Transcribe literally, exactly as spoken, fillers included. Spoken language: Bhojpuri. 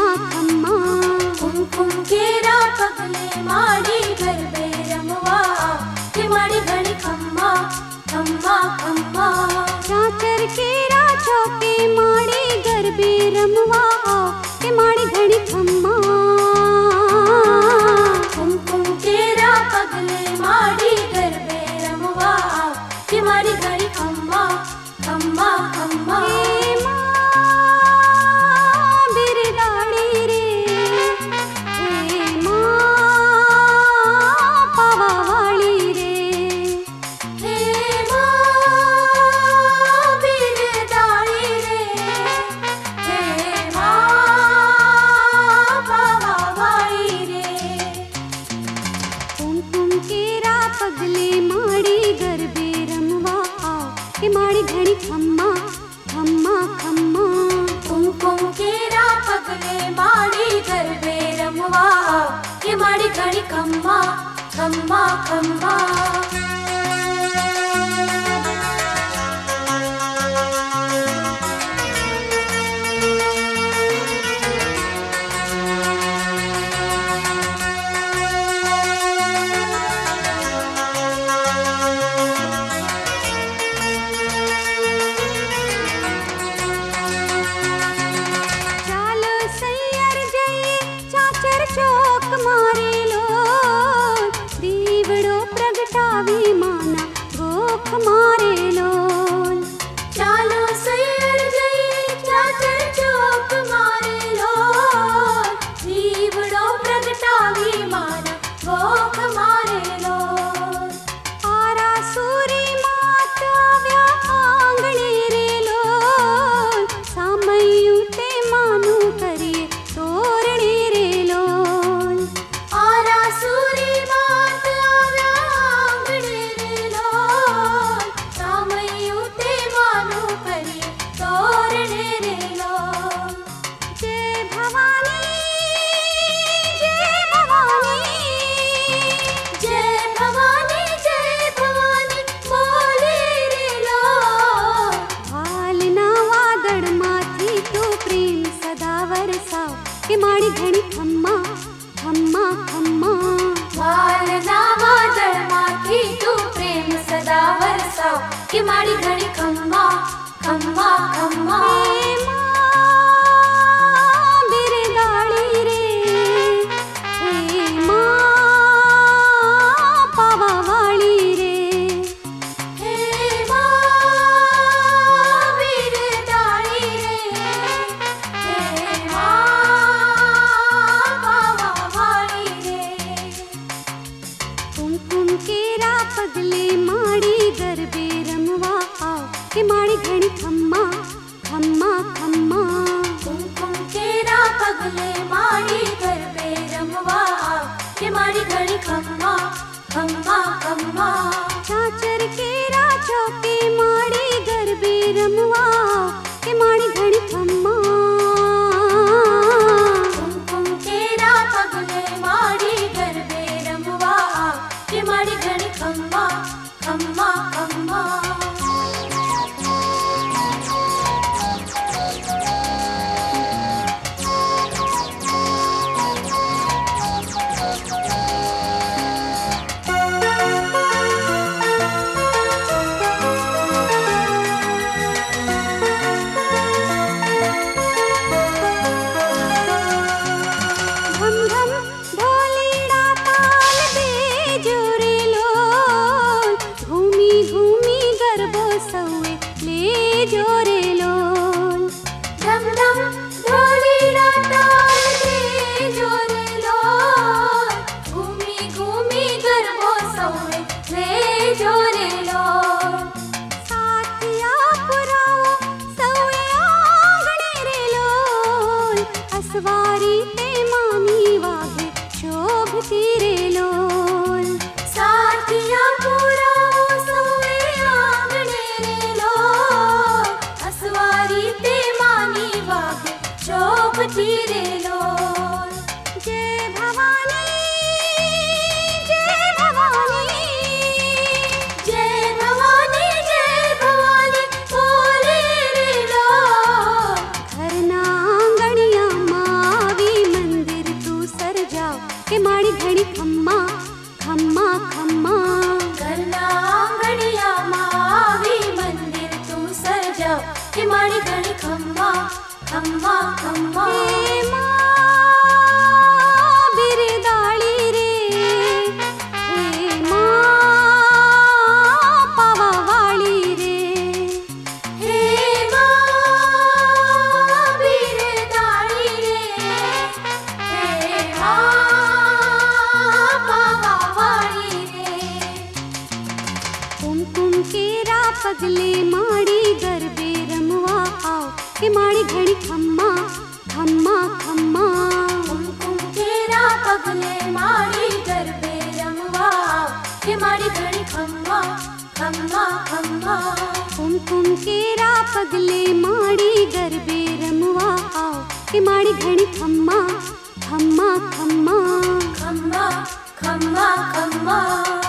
खम्मा कुमकुम केरा पगले माड़ी गरबे रमवा के माड़ी घड़ी खम्मा खम्मा खम्मा चाचर केरा चौके माड़ी गरबे रमवा के माड़ी घड़ी खम्मा कुमकुम केरा पगले माड़ी गरबे रमवा के माड़ी घड़ी खम्मा खम्मा खम्मा के माड़ी घड़ी खम्मा खम्मा खम्मा कुमकुम केरा पगले माड़ी गरबे रमवा के माड़ी घड़ी खम्मा खम्मा खम्मा चौक मारे लो दीवड़ो प्रगटावी माना गोख मारे लो चालो सैर गई चाचर चौक मारे लो दीवड़ो प्रगटावी माना गोख मारे लो आरा सूरी मात आव्या आंगणे रे लो सामयू ते मानू करिए तोरणे रे लो के माड़ी घड़ी खम्मा खम्मा खम्मा वाल नावा दरमा की तू प्रेम सदा वरसा के माड़ी घड़ी खम्मा खम्मा खम्मा बिरदाड़ी रे हे माँ पावा वाली रे हे माँ बिरदाड़ी रे हे माँ केरा पगले माड़ी गरबे रमवा के माड़ी घड़ी खम्मा खम्मा खम्मा कुमकुम केरा पगले माड़ी गरबे रमवा के माड़ी घड़ी खम्मा खम्मा खम्मा चाचर केरा चौके माड़ी गरबे रमवा के माड़ी घड़ी खम्मा कुमकुम केरा पगले माड़ी गरबे रमवा के माड़ी घड़ी खम्मा खम्मा खम्मा सवारी ते मानी वागे शोभती रे लोल साथिया पूरा सोए आंगणे रे लोल असवारी ते मानी वागे शोभती रे लोल जय भवानी जय भवानी जय भवानी जय भवानी बोले रे लोल घर ना आंगणिया मावी खम्मा हे माँ बिरदाळी रे, हे माँ पावावाळी रे, हे माँ बिरदाळी रे, हे माँ पावावाळी रे। कुमकुम केरा पगले माड़ी गरबे रमवा आओ के माड़ी घड़ी खम्मा खम्मा खम्मा। कुमकुम केरा पगले माड़ी गरबे रमवा के माड़ी घड़ी खम्मा खम्मा खम्मा। कुमकुम केरा पगले माड़ी गरबे रमवा आओ के माड़ी घड़ी खम्मा खम्मा खम्मा। खम्मा खम्मा खम्मा।